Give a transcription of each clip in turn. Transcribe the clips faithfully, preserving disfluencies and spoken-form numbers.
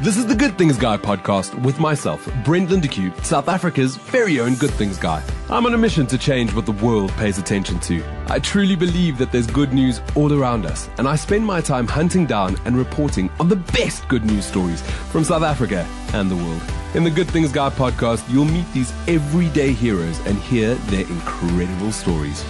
This is the Good Things Guy podcast with myself, Brent Lindeque, South Africa's very own Good Things Guy. I'm on a mission to change what the world pays attention to. I truly believe that there's good news all around us, and I spend my time hunting down and reporting on the best good news stories from South Africa and the world. In the Good Things Guy podcast, you'll meet these everyday heroes and hear their incredible stories.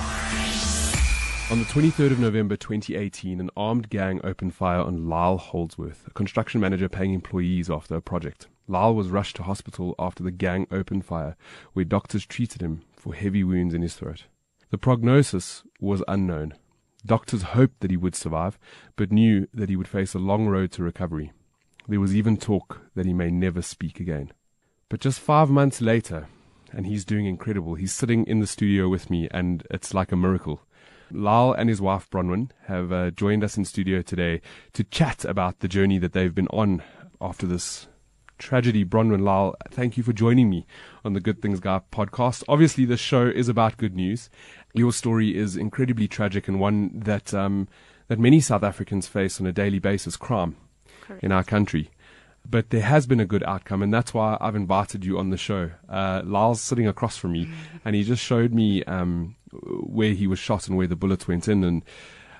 On the twenty-third of November twenty eighteen, an armed gang opened fire on Lyle Holdsworth, a construction manager paying employees after a project. Lyle was rushed to hospital after the gang opened fire, where doctors treated him for heavy wounds in his throat. The prognosis was unknown. Doctors hoped that he would survive, but knew that he would face a long road to recovery. There was even talk that he may never speak again. But just five months later, and he's doing incredible. He's sitting in the studio with me, and it's like a miracle. Lyle and his wife Bronwyn have uh, joined us in studio today to chat about the journey that they've been on after this tragedy. Bronwyn, Lyle, thank you for joining me on the Good Things Guy podcast. Obviously, this show is about good news. Your story is incredibly tragic and one that um, that many South Africans face on a daily basis, crime Correct. In our country. But there has been a good outcome, and that's why I've invited you on the show. Uh, Lyle's sitting across from me, and he just showed me um, where he was shot and where the bullets went in, and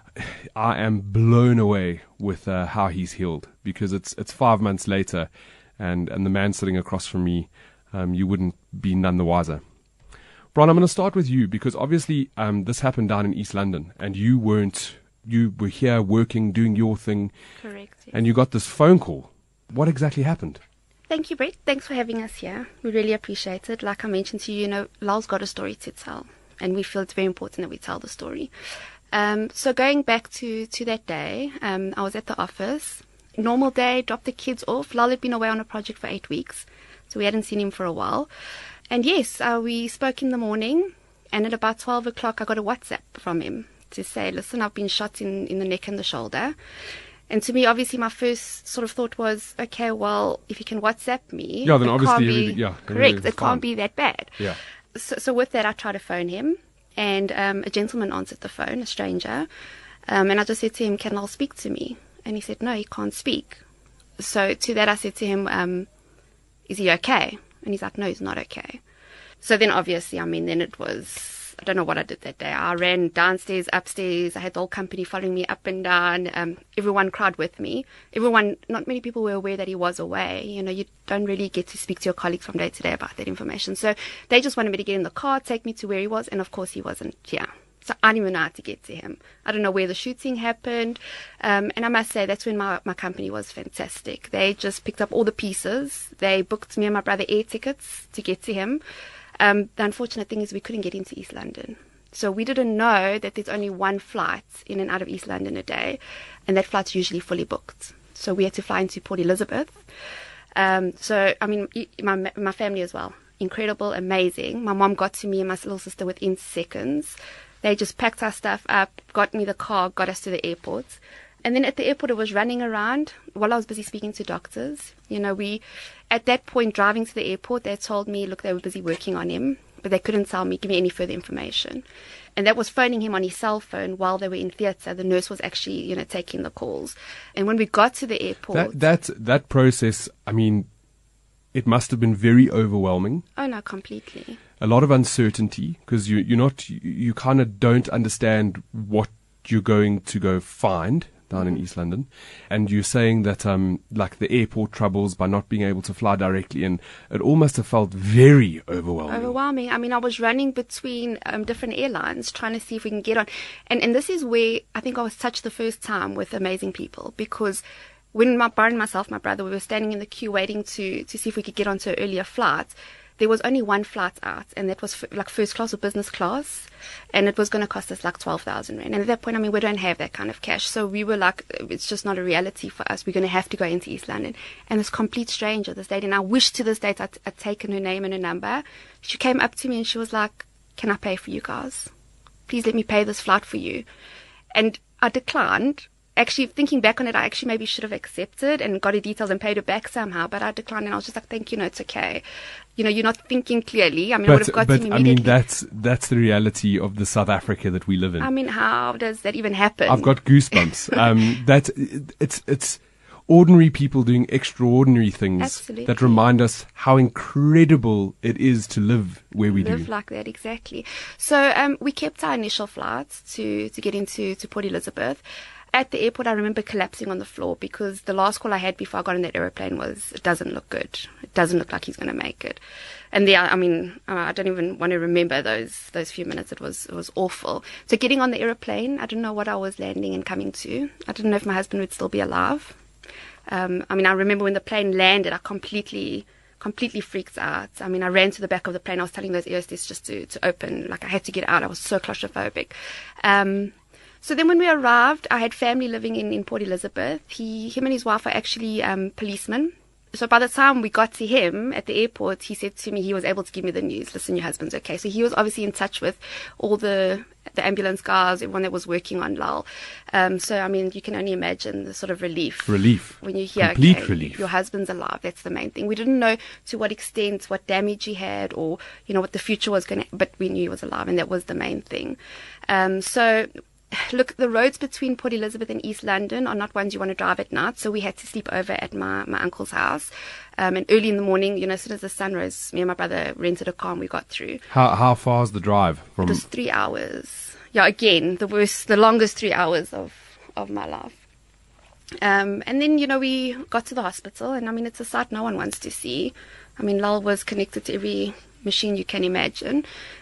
I am blown away with uh, how he's healed, because it's it's five months later, and, and the man sitting across from me, um, you wouldn't be none the wiser. Bron, I'm going to start with you, because obviously um, this happened down in East London, and you weren't, you were here working, doing your thing. Correct. Yes. And you got this phone call. What exactly happened? Thank you, Brett. Thanks for having us here. We really appreciate it. Like I mentioned to you, you know, Lyle's got a story to tell, and we feel it's very important that we tell the story. Um, so going back to, to that day, um, I was at the office. Normal day, dropped the kids off. Lyle had been away on a project for eight weeks, so we hadn't seen him for a while. And yes, uh, we spoke in the morning, and at about twelve o'clock, I got a WhatsApp from him to say, listen, I've been shot in, in the neck and the shoulder. And to me, obviously, my first sort of thought was, okay, well, if you can WhatsApp me, yeah, then it obviously, can't be, really, yeah, correct, it fine. can't be that bad. Yeah. So, so with that, I tried to phone him, and um, a gentleman answered the phone, a stranger, um, and I just said to him, can Lyle speak to me? And he said, no, he can't speak. So to that, I said to him, um, is he okay? And he's like, no, he's not okay. So then, obviously, I mean, then it was, I don't know what I did that day. I ran downstairs, upstairs. I had the whole company following me up and down. Um, everyone cried with me. Everyone, not many people were aware that he was away. You know, you don't really get to speak to your colleagues from day to day about that information. So they just wanted me to get in the car, take me to where he was. And of course, he wasn't here. So I didn't even know how to get to him. I don't know where the shooting happened. Um, and I must say, that's when my, my company was fantastic. They just picked up all the pieces. They booked me and my brother air tickets to get to him. Um, the unfortunate thing is we couldn't get into East London. So we didn't know that there's only one flight in and out of East London a day, and that flight's usually fully booked. So we had to fly into Port Elizabeth. Um, so, I mean, my my family as well. Incredible, amazing. My mom got to me and my little sister within seconds. They just packed our stuff up, got me the car, got us to the airport. And then at the airport, it was running around while I was busy speaking to doctors. You know, we, at that point, driving to the airport, they told me, look, they were busy working on him, but they couldn't tell me, give me any further information. And that was phoning him on his cell phone while they were in theatre. The nurse was actually, you know, taking the calls. And when we got to the airport... That, that, that process, I mean, it must have been very overwhelming. Oh, no, completely. A lot of uncertainty, because you, you're not, you, you kind of don't understand what you're going to go find down in East London, and you're saying that um like the airport troubles by not being able to fly directly in, it all must have felt very overwhelming. Overwhelming. I mean, I was running between um, different airlines trying to see if we can get on, and and this is where I think I was touched the first time with amazing people, because when my Byron and myself, my brother, we were standing in the queue waiting to to see if we could get onto an earlier flight. There was only one flight out, and that was f- like first class or business class, and it was going to cost us like twelve thousand rand. And at that point, I mean, we don't have that kind of cash. So we were like, it's just not a reality for us. We're going to have to go into East London. And this complete stranger, this lady, and I wish to this date I'd, I'd taken her name and her number. She came up to me and she was like, can I pay for you guys? Please let me pay this flight for you. And I declined. Actually, thinking back on it, I actually maybe should have accepted and got her details and paid her back somehow, but I declined, and I was just like, thank you, no, it's okay. You know, you're not thinking clearly. I mean, but, I would have got but, to him I immediately. mean, that's, that's the reality of the South Africa that we live in. I mean, how does that even happen? I've got goosebumps. um, that, it's, it's, ordinary people doing extraordinary things Absolutely. that remind us how incredible it is to live where we live do. like that, exactly. So um, we kept our initial flights to, to get into to Port Elizabeth. At the airport, I remember collapsing on the floor because the last call I had before I got on that aeroplane was, it doesn't look good. It doesn't look like he's going to make it. And there, I mean, uh, I don't even want to remember those those few minutes. It was it was awful. So getting on the aeroplane, I didn't know what I was landing and coming to. I didn't know if my husband would still be alive. Um, I mean, I remember when the plane landed, I completely, completely freaked out. I mean, I ran to the back of the plane. I was telling those air hostesses just to, to open. Like, I had to get out. I was so claustrophobic. Um, so then when we arrived, I had family living in, in Port Elizabeth. He, him and his wife are actually um, policemen. So by the time we got to him at the airport, he said to me, he was able to give me the news. Listen, your husband's okay. So he was obviously in touch with all the the ambulance guys, everyone that was working on Lal. Um, so, I mean, you can only imagine the sort of relief. Relief. When you hear, Complete okay, relief. your husband's alive. That's the main thing. We didn't know to what extent, what damage he had, or, you know, what the future was going to, but we knew he was alive, and that was the main thing. Um, so, look, the roads between Port Elizabeth and East London are not ones you want to drive at night, so we had to sleep over at my, my uncle's house. Um, and early in the morning, you know, as soon as the sun rose, me and my brother rented a car and we got through. How how far is the drive from? It was three hours. Yeah, again, the worst, the longest three hours of, of my life. Um, and then, you know, we got to the hospital, and I mean, it's a sight no one wants to see. I mean, Lal was connected to every machine you can imagine.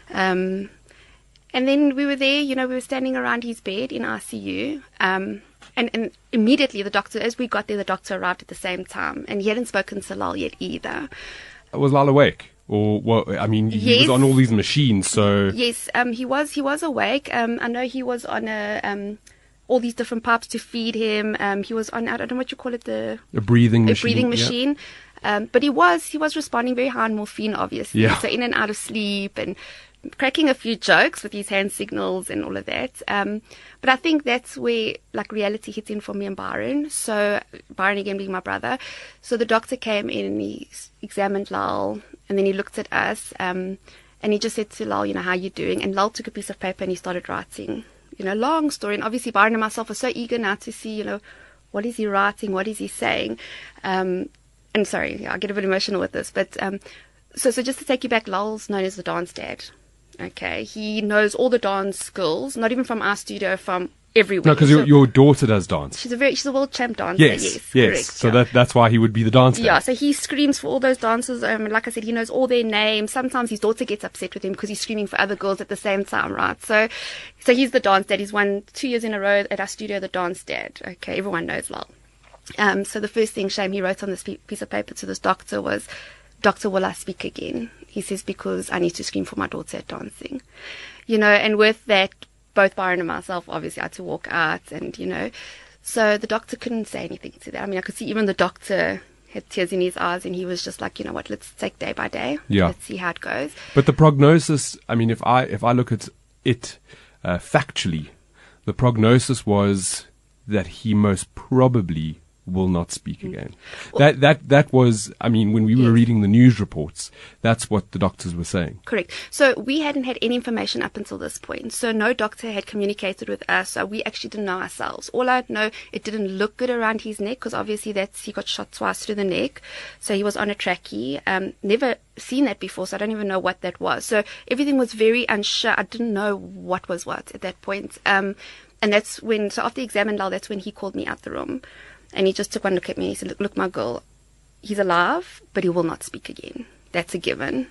Um, and then we were there, you know, we were standing around his bed in I C U. Um, and, and immediately the doctor, as we got there, the doctor arrived at the same time, and he hadn't spoken to Lal yet either. Was Lal awake? Or, well, I mean, he Yes. was on all these machines, so... Yes, um, he was, he was awake. Um, I know he was on a, um, all these different pipes to feed him. Um, he was on, I don't know what you call it, the... A breathing a machine. breathing yeah. machine. Um, but he was, he was responding very high on morphine, obviously. Yeah. So in and out of sleep and cracking a few jokes with his hand signals and all of that. Um, but I think that's where, like, reality hit in for me and Byron. So Byron, again, being my brother. So the doctor came in and he s- examined Lal, and then he looked at us, um, and he just said to Lal, you know, how you doing? And Lal took a piece of paper and he started writing, you know, long story. And obviously Byron and myself are so eager now to see, you know, what is he writing? What is he saying? Um, and sorry, I get a bit emotional with this, but um, so so just to take you back, Lal's known as the dance dad. Okay, he knows all the dance skills, not even from our studio, from everywhere. No, because So your, your daughter does dance. she's a very she's a world champ dancer. Yes, Yes, yes. correct, So yeah. that that's why he would be the dancer. Yeah, so he screams for all those dancers. Um, like I said, he knows all their names. Sometimes his daughter gets upset with him because he's screaming for other girls at the same time, right? So, so he's the dance dad. He's won two years in a row at our studio, the dance dad. Okay, everyone knows Lal. Um, so the first thing, Shame, he wrote on this pe- piece of paper to this doctor was, "Doctor, will I speak again?" He says, "Because I need to scream for my daughter at dancing." You know, and with that, both Byron and myself obviously had to walk out, and, you know, so the doctor couldn't say anything to that. I mean, I could see even the doctor had tears in his eyes, and he was just like, you know what, let's take day by day. Yeah. Let's see how it goes. But the prognosis, I mean, if I if I look at it uh, factually, the prognosis was that he most probably will not speak again. That that that was, I mean, when we were Yes. reading the news reports, that's what the doctors were saying. Correct. So we hadn't had any information up until this point. So no doctor had communicated with us. So we actually didn't know ourselves. All I know, it didn't look good around his neck because obviously that's he got shot twice through the neck. So he was on a trachea. Um, never seen that before, so I don't even know what that was. So everything was very unsure. I didn't know what was what at that point. Um, and that's when, so after examined Lal, that's when he called me out the room. And he just took one look at me. He said, look, look, my girl, he's alive, but he will not speak again. That's a given.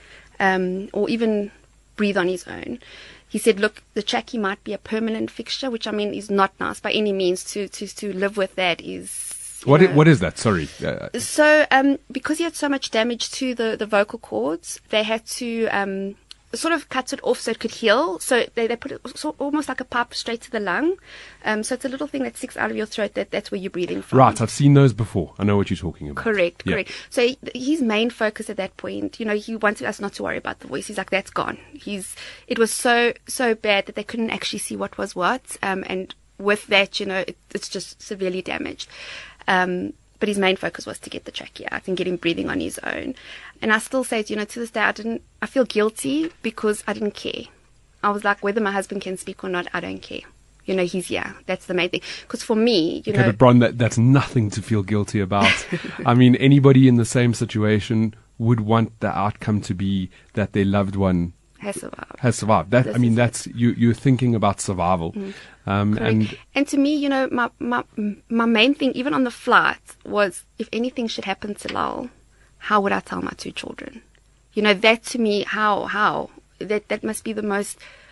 Um, or even breathe on his own. He said, look, the trachea might be a permanent fixture, which, I mean, is not nice by any means. To, to, to live with that is... you What i- know- what is that? Sorry. Uh, So, um, because he had so much damage to the, the vocal cords, they had to... Um, sort of cut it off so it could heal. So they, they put it so, almost like a pipe straight to the lung. Um, so it's a little thing that sticks out of your throat. That that's where you're breathing from. right, I've seen those before. I know what you're talking about. Correct, Yeah. correct. So he, his main focus at that point, you know, he wanted us not to worry about the voice. He's like, that's gone. He's. It was so so bad that they couldn't actually see what was what. Um, and with that, you know, it, it's just severely damaged. Um, but his main focus was to get the trachea out and get him breathing on his own. And I still say, you know, to this day, I didn't. I feel guilty because I didn't care. I was like, whether my husband can speak or not, I don't care. You know, he's here. That's the main thing. Because for me, you okay, know... but Bron, that, that's nothing to feel guilty about. I mean, anybody in the same situation would want the outcome to be that their loved one has survived. Has survived. That, This I mean, is that's you. You're thinking about survival, Mm. um, Correct. and And to me, you know, my, my my main thing, even on the flight, was if anything should happen to Lal, how would I tell my two children? You know, that to me, how how that that must be the most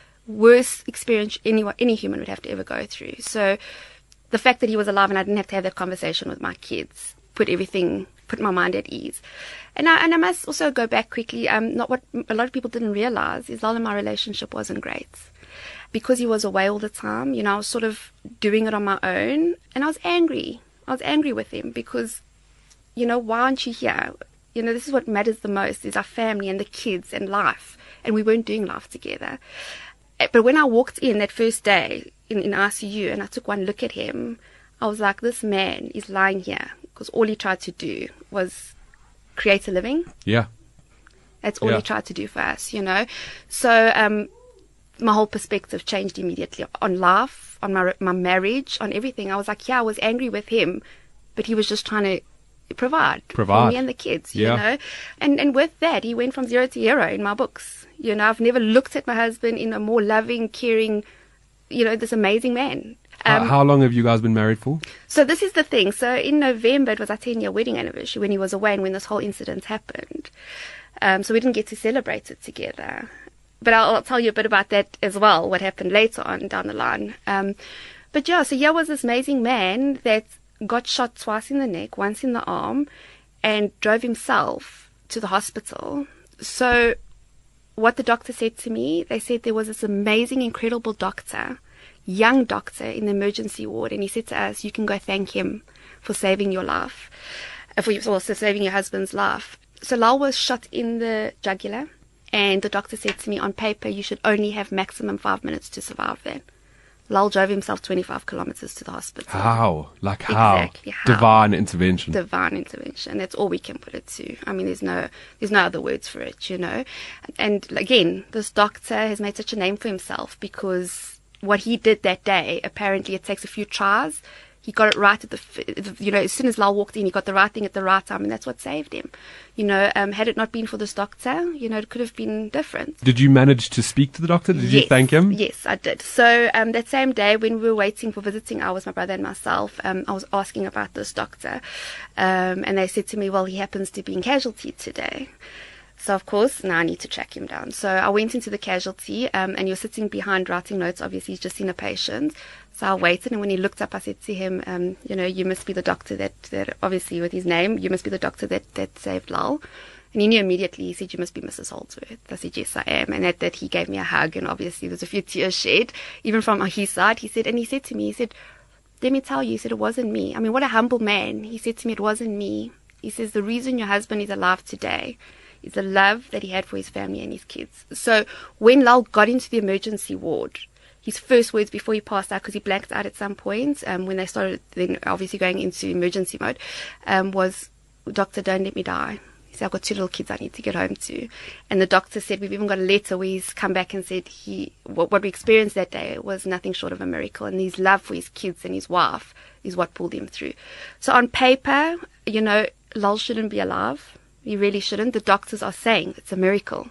worst experience anyone any human would have to ever go through. So the fact that he was alive and I didn't have to have that conversation with my kids put everything put my mind at ease. And I and I must also go back quickly. Um, not what a lot of people didn't realize is Lal and my relationship wasn't great. Because he was away all the time, you know, I was sort of doing it on my own, and I was angry. I was angry with him because, you know, why aren't you here? You know, this is what matters the most, is our family and the kids and life, and we weren't doing life together. But when I walked in that first day in, in I C U and I took one look at him, I was like, this man is lying here because all he tried to do was create a living. yeah, That's all Yeah. he tried to do for us, you know. So, um, my whole perspective changed immediately on life, on my my marriage, on everything. I was like, yeah, I was angry with him, but he was just trying to provide, for Provide. me and the kids, Yeah. you know. And and with that, he went from zero to hero in my books. You know, I've never looked at my husband in a more loving, caring, you know, this amazing man. how, Um, how long have you guys been married for? so this is the thing. So in November, it was our ten-year wedding anniversary when he was away and when this whole incident happened. Um, so we didn't get to celebrate it together. But I'll, I'll tell you a bit about that as well, what happened later on down the line. Um, but yeah, so here was this amazing man that got shot twice in the neck, once in the arm, and drove himself to the hospital. So what the doctor said to me, they said there was this amazing, incredible doctor, young doctor in the emergency ward, and he said to us, you can go thank him for saving your life, uh, for also saving your husband's life. So Lal was shot in the jugular, and the doctor said to me, on paper, you should only have maximum five minutes to survive that. Lal drove himself twenty-five kilometers to the hospital. How? Like how? Exactly, how. Divine intervention. Divine intervention. That's all we can put it to. I mean, there's no, there's no other words for it, you know. And again, this doctor has made such a name for himself because what he did that day, apparently it takes a few tries. He got it right at the, f- you know, as soon as Lal walked in, he got the right thing at the right time, and that's what saved him. You know, um, had it not been for this doctor, you know, it could have been different. Did you manage to speak to the doctor? Did you Yes, thank him? Yes, I did. So um, that same day when we were waiting for visiting hours, my brother and myself, um, I was asking about this doctor. Um, and they said to me, well, he happens to be in casualty today. So, of course, now I need to track him down. So I went into the casualty, um, and you're sitting behind writing notes. Obviously, he's just seen a patient. So I waited, and when he looked up, I said to him, um, you know, you must be the doctor that, that, obviously with his name, you must be the doctor that, that saved Lal. And he knew immediately. He said, you must be Missus Holdsworth. I said, yes, I am. And at that, he gave me a hug, and obviously there's a few tears shed, even from his side. He said, and he said to me, he said, let me tell you, he said, it wasn't me. I mean, what a humble man. He said to me, it wasn't me. He says, the reason your husband is alive today is the love that he had for his family and his kids. So when Lal got into the emergency ward, his first words before he passed out, because he blanked out at some point, um, when they started then obviously going into emergency mode, um, was, doctor, don't let me die. He said, I've got two little kids I need to get home to. And the doctor said, we've even got a letter where he's come back and said he what, what we experienced that day was nothing short of a miracle. And his love for his kids and his wife is what pulled him through. So on paper, you know, Lal shouldn't be alive. He really shouldn't. The doctors are saying it's a miracle.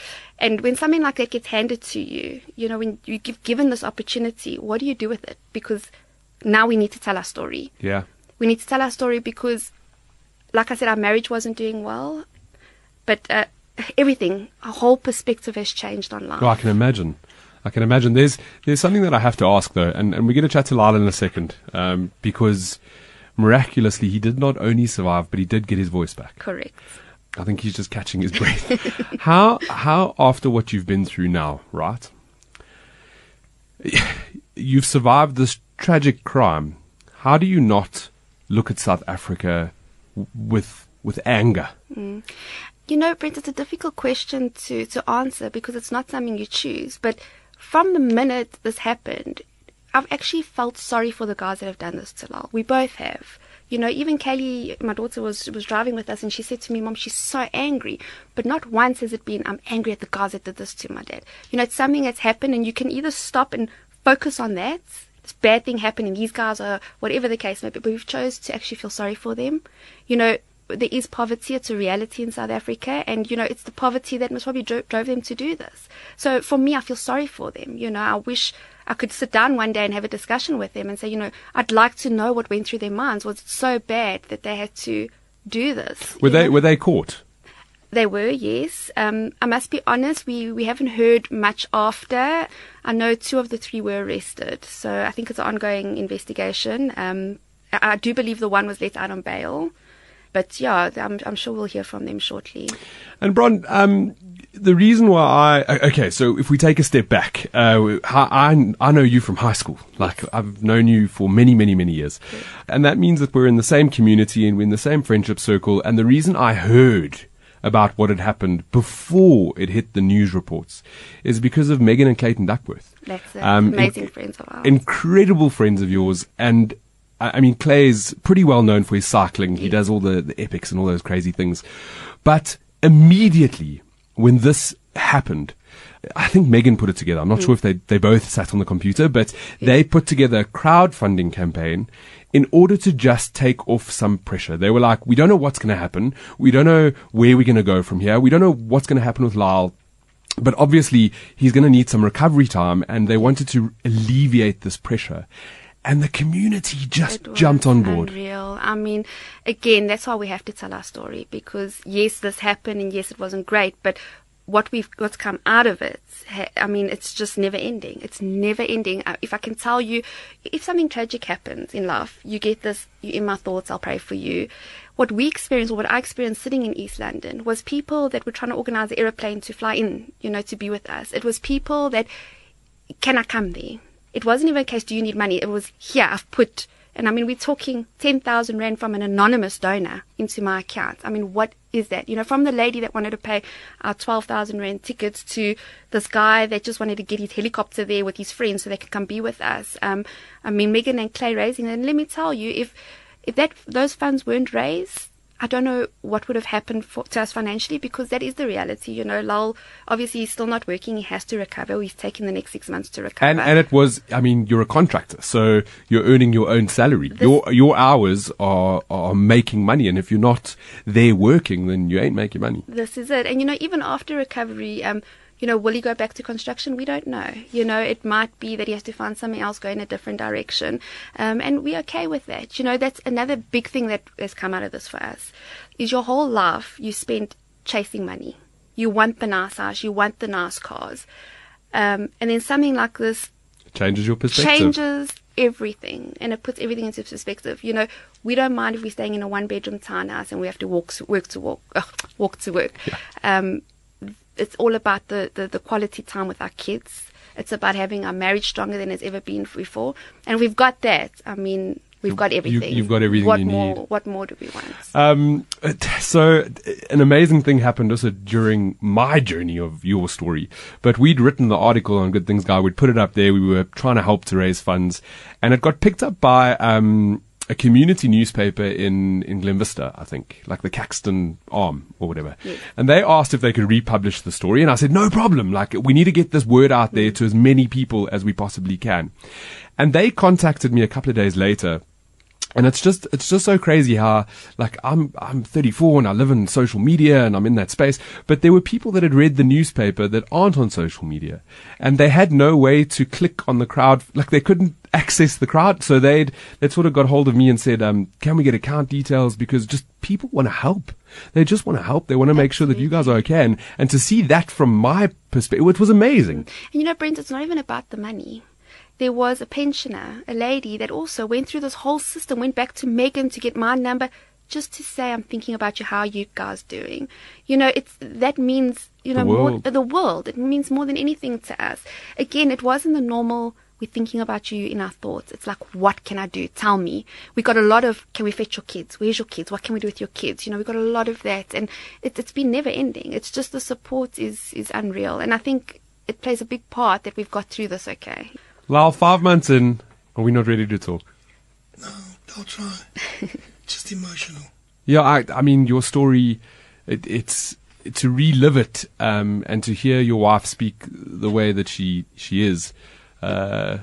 And when something like that gets handed to you, you know, when you give given this opportunity, what do you do with it? Because now we need to tell our story. Yeah. We need to tell our story because, like I said, our marriage wasn't doing well. But uh, everything, our whole perspective has changed on life. Well, I can imagine. I can imagine. There's there's something that I have to ask, though, and, and we're going to chat to Lal in a second, um, because miraculously he did not only survive, but he did get his voice back. Correct. I think he's just catching his breath. how how after what you've been through now, right? You've survived this tragic crime. How do you not look at South Africa with with anger? Mm. You know, Brent, it's a difficult question to, to answer because it's not something you choose. But from the minute this happened, I've actually felt sorry for the guys that have done this to Lal. We both have. You know, even Kaylee, my daughter, was was driving with us, and she said to me, Mom, she's so angry. But not once has it been, I'm angry at the guys that did this to my dad. You know, it's something that's happened, and you can either stop and focus on that this bad thing happening, these guys are, whatever the case may be, but we've chose to actually feel sorry for them. You know, there is poverty, it's a reality in South Africa, and, you know, it's the poverty that most probably dro- drove them to do this. So for me, I feel sorry for them. You know, I wish I could sit down one day and have a discussion with them and say, you know, I'd like to know what went through their minds. Was it so bad that they had to do this? Were they know? were they caught? They were, yes. Um, I must be honest, we, we haven't heard much after. I know two of the three were arrested, so I think it's an ongoing investigation. Um, I, I do believe the one was let out on bail. But yeah, I'm, I'm sure we'll hear from them shortly. And Bron, um, the reason why I, okay, so if we take a step back, uh, I, I know you from high school. Like, I've known you for many, many, many years. Yes. And that means that we're in the same community and we're in the same friendship circle. And the reason I heard about what had happened before it hit the news reports is because of Megan and Clayton Duckworth. That's it. Um, Amazing inc- friends of ours. Incredible friends of yours. And I mean, Clay is pretty well known for his cycling. He Yeah. does all the, the epics and all those crazy things. But immediately when this happened, I think Megan put it together. I'm not mm. sure if they, they both sat on the computer, but yeah. they put together a crowdfunding campaign in order to just take off some pressure. They were like, we don't know what's going to happen. We don't know where we're going to go from here. We don't know what's going to happen with Lyle. But obviously, he's going to need some recovery time, and they wanted to alleviate this pressure. And the community just jumped on board. Unreal. I mean, again, that's why we have to tell our story, because yes, this happened and yes, it wasn't great, but what we've what's come out of it, I mean, it's just never ending. It's never ending. If I can tell you, if something tragic happens in life, you get this, you're in my thoughts, I'll pray for you. What we experienced, or what I experienced sitting in East London, was people that were trying to organize an aeroplane to fly in, you know, to be with us. It was people that, can I come there? It wasn't even a case, do you need money? It was, here, I've put, and I mean, we're talking ten thousand rand from an anonymous donor into my account. I mean, what is that? You know, from the lady that wanted to pay our twelve thousand rand tickets to this guy that just wanted to get his helicopter there with his friends so they could come be with us. Um, I mean, Megan and Clay raising it. And let me tell you, if, if that, those funds weren't raised, I don't know what would have happened for, to us financially, because that is the reality. You know, Lal, obviously, he's still not working. He has to recover. He's taking the next six months to recover. And and it was, I mean, you're a contractor, so you're earning your own salary. This, your your hours are are making money, and if you're not there working, then you ain't making money. This is it. And, you know, even after recovery, um, you know, will he go back to construction? We don't know. You know, it might be that he has to find something else, go in a different direction. Um, and we're okay with that. You know, that's another big thing that has come out of this for us, is your whole life you spent chasing money. You want the nice house, you want the nice cars. Um, and then something like this changes your perspective. Changes everything, and it puts everything into perspective. You know, we don't mind if we're staying in a one-bedroom townhouse and we have to walk, work to walk, uh, walk to work. Yeah. Um, It's all about the, the, the quality time with our kids. It's about having our marriage stronger than it's ever been before. And we've got that. I mean, we've got everything. You, you've got everything what you more, need. What more do we want? Um, so an amazing thing happened also during my journey of your story. But we'd written the article on Good Things Guy. We'd put it up there. We were trying to help to raise funds. And it got picked up by... Um, a community newspaper in, in Glen Vista, I think, like the Caxton Arm or whatever. Yes. And they asked if they could republish the story. And I said, no problem. Like, we need to get this word out there to as many people as we possibly can. And they contacted me a couple of days later. And it's just, it's just so crazy how, like, I'm, I'm thirty-four and I live in social media and I'm in that space. But there were people that had read the newspaper that aren't on social media, and they had no way to click on the crowd. Like, they couldn't access the crowd. So they'd, they'd sort of got hold of me and said, um, can we get account details? Because just people want to help. They just want to help. They want to make sure that you guys are okay. And, and to see that from my perspective, it was amazing. And you know, Brent, it's not even about the money. There was a pensioner, a lady that also went through this whole system, went back to Megan to get my number just to say, I'm thinking about you, how are you guys doing? You know, it's, that means, you know, the more, world. the world. It means more than anything to us. Again, it wasn't the normal, we're thinking about you in our thoughts. It's like, what can I do? Tell me. We got a lot of, can we fetch your kids? Where's your kids? What can we do with your kids? You know, we got a lot of that, and it, it's been never ending. It's just the support is, is unreal. And I think it plays a big part that we've got through this okay. Lyle, five months in, are we not ready to talk? No, don't try. Just emotional. Yeah, I, I mean, your story, it, it's to relive it, um, and to hear your wife speak the way that she she is. Uh,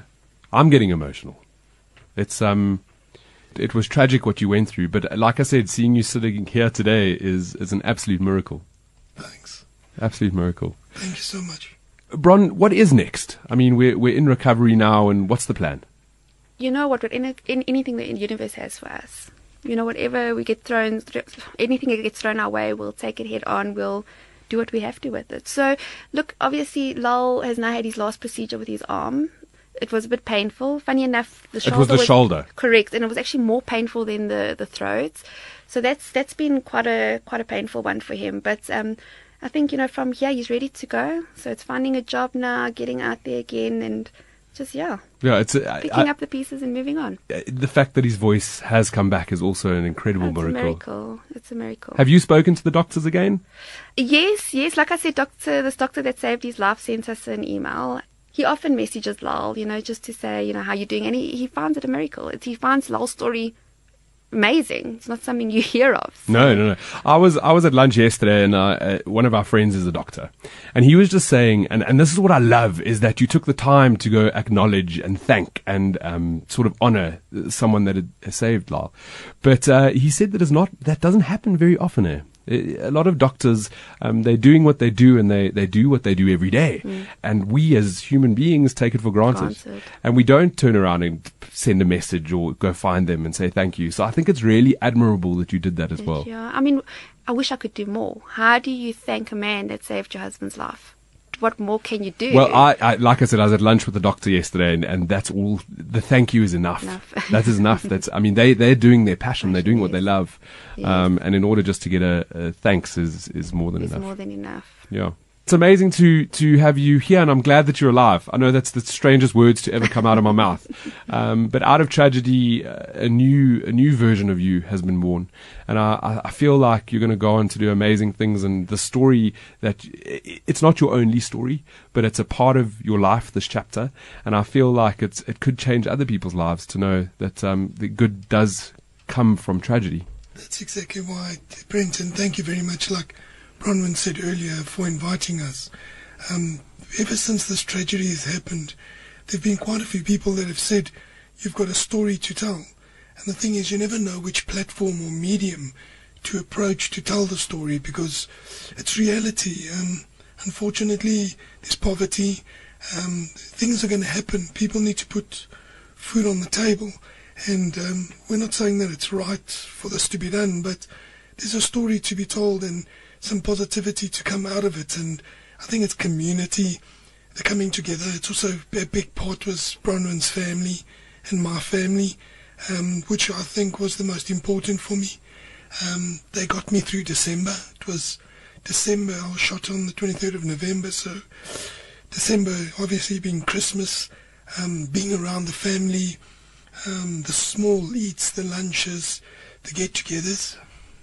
I'm getting emotional. It's um, it was tragic what you went through, but like I said, seeing you sitting here today is is an absolute miracle. Thanks. Absolute miracle. Thank you so much. Bron, what is next? I mean, we're we're in recovery now, and what's the plan? You know what? In, in anything the universe has for us, you know, whatever we get thrown, anything that gets thrown our way, we'll take it head on. We'll do what we have to with it. So, look, obviously, Lal has now had his last procedure with his arm. It was a bit painful. Funny enough, the shoulder It was the shoulder. Correct, and it was actually more painful than the, the throat. So that's that's been quite a quite a painful one for him. But um, I think, you know, from here he's ready to go. So it's finding a job now, getting out there again, and just yeah, yeah, it's uh, picking I, up the pieces and moving on. The fact that his voice has come back is also an incredible It's miracle. a miracle. It's a miracle. Have you spoken to the doctors again? Yes, yes. Like I said, doctor, this doctor that saved his life sent us an email. He often messages Lal, you know, just to say, you know, how you're doing. And he, he finds it a miracle. It's, he finds Lal's story amazing. It's not something you hear of. So. No, no, no. I was I was at lunch yesterday, and uh, uh, one of our friends is a doctor, and he was just saying, and, and this is what I love, is that you took the time to go acknowledge and thank and um, sort of honor someone that had saved Lal. But uh, he said that is not that doesn't happen very often. Eh? A lot of doctors, um, they're doing what they do, and they, they do what they do every day. Mm. And we as human beings take it for granted. granted. And we don't turn around and send a message or go find them and say thank you. So I think it's really admirable that you did that as well. Yeah, I mean, I wish I could do more. How do you thank a man that saved your husband's life? What more can you do? Well, I, I like I said, I was at lunch with the doctor yesterday, and, and that's all. The thank you is enough. enough. That is enough. That's. I mean, they they're doing their passion. They're doing yes. what they love, yes. um, and in order just to get a, a thanks is is more than it's enough. More than enough. Yeah. It's amazing to, to have you here, and I'm glad that you're alive. I know that's the strangest words to ever come out of my mouth. Um, but out of tragedy, uh, a new a new version of you has been born. And I, I feel like you're going to go on to do amazing things. And the story that, it's not your only story, but it's a part of your life, this chapter. And I feel like it's it could change other people's lives to know that um, the good does come from tragedy. That's exactly why, Brenton, thank you very much. Like Bronwyn said earlier, for inviting us. Um, ever since this tragedy has happened, there have been quite a few people that have said, you've got a story to tell. And the thing is, you never know which platform or medium to approach to tell the story, because it's reality. Um, unfortunately, there's poverty. Um, things are going to happen. People need to put food on the table. And um, we're not saying that it's right for this to be done, but there's a story to be told, and some positivity to come out of it. And I think it's community, the coming together. It's also a big part was Bronwyn's family and my family, um, which I think was the most important for me. Um, they got me through December. It was December. I was shot on the twenty-third of November, so December obviously being Christmas, um, being around the family, um, the small eats, the lunches, the get-togethers.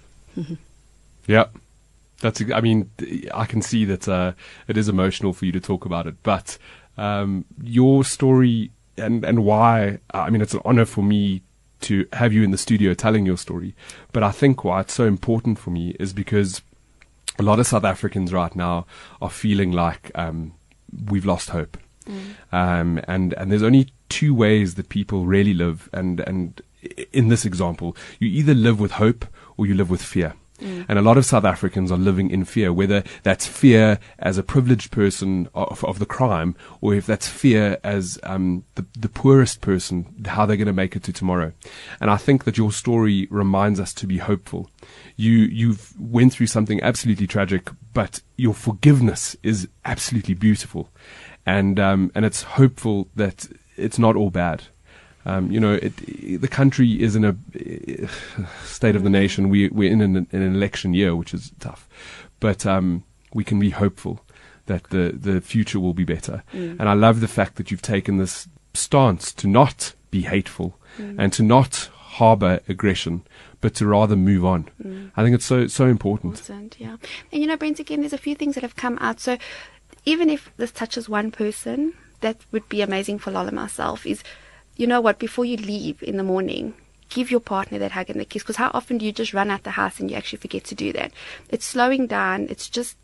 Yeah. That's. I mean, I can see that uh, it is emotional for you to talk about it, but um, your story and and why. I mean, it's an honor for me to have you in the studio telling your story. But I think why it's so important for me is because a lot of South Africans right now are feeling like um, we've lost hope, mm. um, and and there's only two ways that people really live. And and in this example, you either live with hope or you live with fear. Mm. And a lot of South Africans are living in fear, whether that's fear as a privileged person of, of the crime, or if that's fear as um, the, the poorest person, how they're going to make it to tomorrow. And I think that your story reminds us to be hopeful. You, you've went through something absolutely tragic, but your forgiveness is absolutely beautiful. And, um, and it's hopeful that it's not all bad. Um, you know, it, the country is in a uh, state of the nation. We, we're in an, in an election year, which is tough. But um, we can be hopeful that the, the future will be better. Mm. And I love the fact that you've taken this stance to not be hateful mm. and to not harbor aggression, but to rather move on. Mm. I think it's so so important. important. Yeah. And, you know, Brent, again, there's a few things that have come out. So even if this touches one person, that would be amazing for Lal and myself, is, you know what, before you leave in the morning, give your partner that hug and the kiss, because how often do you just run out the house and you actually forget to do that? It's slowing down. It's just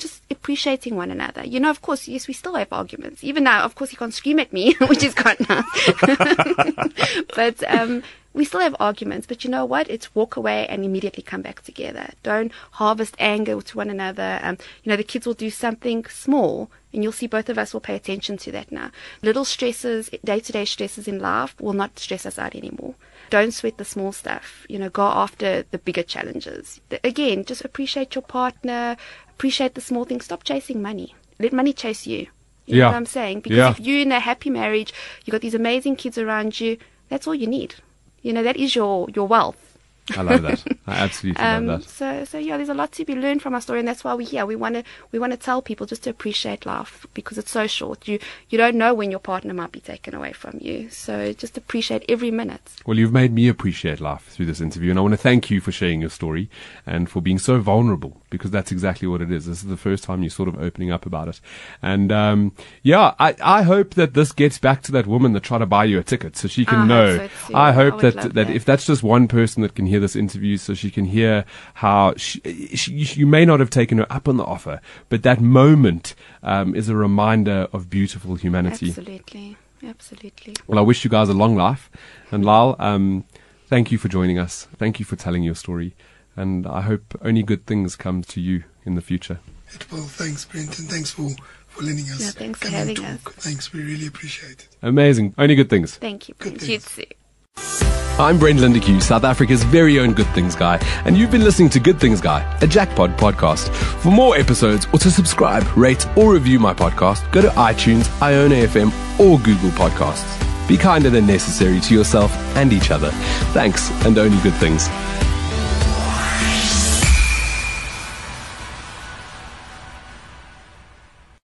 just appreciating one another. You know, of course, yes, we still have arguments. Even now, of course, you can't scream at me, which is quite nice. But um, we still have arguments. But you know what? It's walk away and immediately come back together. Don't harvest anger to one another. Um, you know, the kids will do something small, and you'll see both of us will pay attention to that now. Little stresses, day-to-day stresses in life will not stress us out anymore. Don't sweat the small stuff. You know, go after the bigger challenges. Again, just appreciate your partner, appreciate the small things. Stop chasing money. Let money chase you. You Yeah. know what I'm saying? Because Yeah. if you're in a happy marriage, you've got these amazing kids around you, that's all you need. You know, that is your, your wealth. I love that. I absolutely Um, love that. so, so yeah, there's a lot to be learned from our story, and that's why we're here. We want to, we want to tell people just to appreciate life because it's so short. You, you don't know when your partner might be taken away from you. So just appreciate every minute. Well, you've made me appreciate life through this interview, and I want to thank you for sharing your story and for being so vulnerable, because that's exactly what it is. This is the first time you're sort of opening up about it. And um, yeah, I, I hope that this gets back to that woman that tried to buy you a ticket so she can I know. hope so too. I I hope would that, love that that. if that's just one person that can hear this interview, so she can hear how she, she, you may not have taken her up on the offer, but that moment um, is a reminder of beautiful humanity. Absolutely. Absolutely. Well, I wish you guys a long life. And Lyle, um, thank you for joining us. Thank you for telling your story. And I hope only good things come to you in the future. It will. Thanks, Brenton. Thanks for, for letting us Yeah, thanks for come and having talk. us. Thanks. We really appreciate it. Amazing. Only good things. Thank you, Good Prince. You things. too. I'm Brent Lindeque, South Africa's very own Good Things Guy, and you've been listening to Good Things Guy, a Jackpot podcast. For more episodes or to subscribe, rate, or review my podcast, go to iTunes, Iona F M, or Google Podcasts. Be kinder than necessary to yourself and each other. Thanks, and only good things.